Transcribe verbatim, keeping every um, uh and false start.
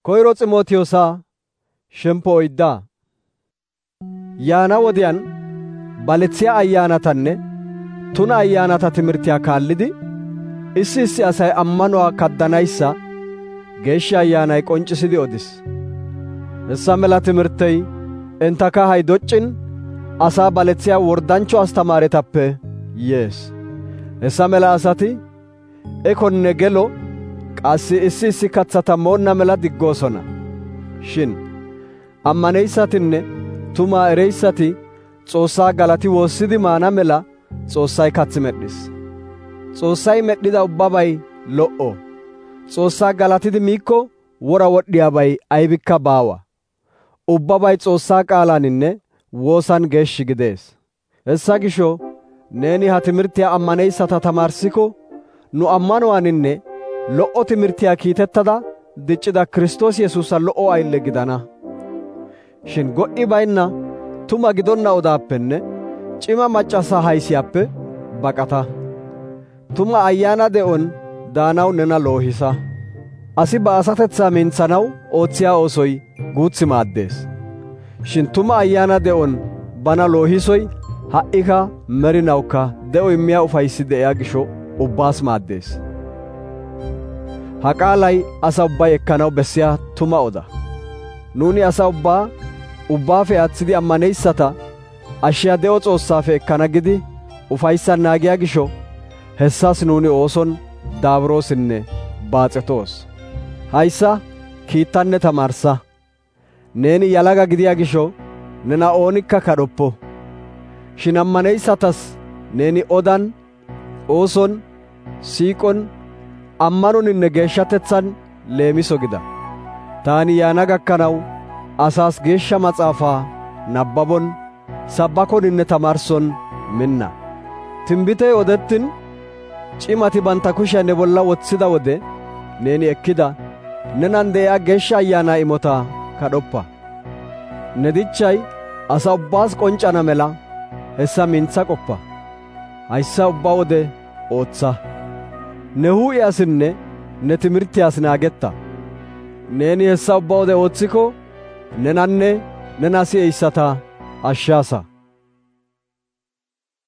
Koyro Ximotiyoosa shemppo oydda. Yaana wodiyan balethiya ayyaanatanne tuna ayyaanata timirtiyaa kaallidi issi issi asay ammanuwaa kaddanayssa Geeshsha Ayyaanay qonccisidi odis. Hessa mela timirtey entta kahay doccin asaa balethiya worddanchcho astamaaretappe yees. Hessa mela asati ekonne gelo qassi issi issi kaththata moonna mela diggoosona. Shin ammaneyssatinne tumaa ereyssati Xoossaa galati woossidi maana mela Xoossay kathi medhis. Xoossay medhida ubbabay lo"o. Xoossaa galatidi miikko wora wodhiyaabay aybikka baawa. Ubbabay Xoossaa qaalaaninne woosan geeshshi gidees. Hessa gisho neeni ha timirtiyaa ammaneyssata tamaarsiko nu ammanuwaaninne lo"o timirtiyaa kiitettada diccida Kiristoos Yesuusa lo"o aylle gidana. Shin go"i baynna tuma gidonna odaappenne cima maccasa haysiyaappe baqata. Tuma ayyaana de'on daanaw nena loohisa. Asi ba asatetsaa minthanaw oothiyaa oosoy guuthi maaddees. Shin tuma ayyaana de'on bana loohisoy ha"ika merinawukka de'o immiyaa ufayssi de'iyaa gisho ubbaas maaddees. Ha qaalay asa ubbay ekkanaw bessiyaa tuma oda. Nuuni asa ubbaa ubbaafe aaththidi ammaneyssata ashshiyaa de'o Xoossaafe ekkana gidi ufayssan naagiyaa gisho hessas nuuni ooson daaburoosinne baaxetoos. Hayssa kiittanne tamaarsa. Neeni yalaga gidiyaa gisho nena oonikka kadhoppo. Shin ammaneyssatas neeni odan, ooson, siiqon, ammanoninne geeshshatethan leemiso gida. Taani yaana gakkanaw asaas geeshsha maxaafaa nabbabon, sabbakoninne tamaarson minna. Tinbitey odettin cimati bantta kushiyaa ne bolla woththida wode neeni ekkida nenan de'iyaa Geeshsha Ayyaanaa imotaa kadhoppa. Ne dichchay asa ubbaas qonccana mela hessa mintha qoppa. Hayssa ubba wode ootha. Ne huu'iyaasinne ne timirtiyaas naagetta. Neeni hessa ubba wode ooththiko nenanne nena si'eyssata ashshaasa.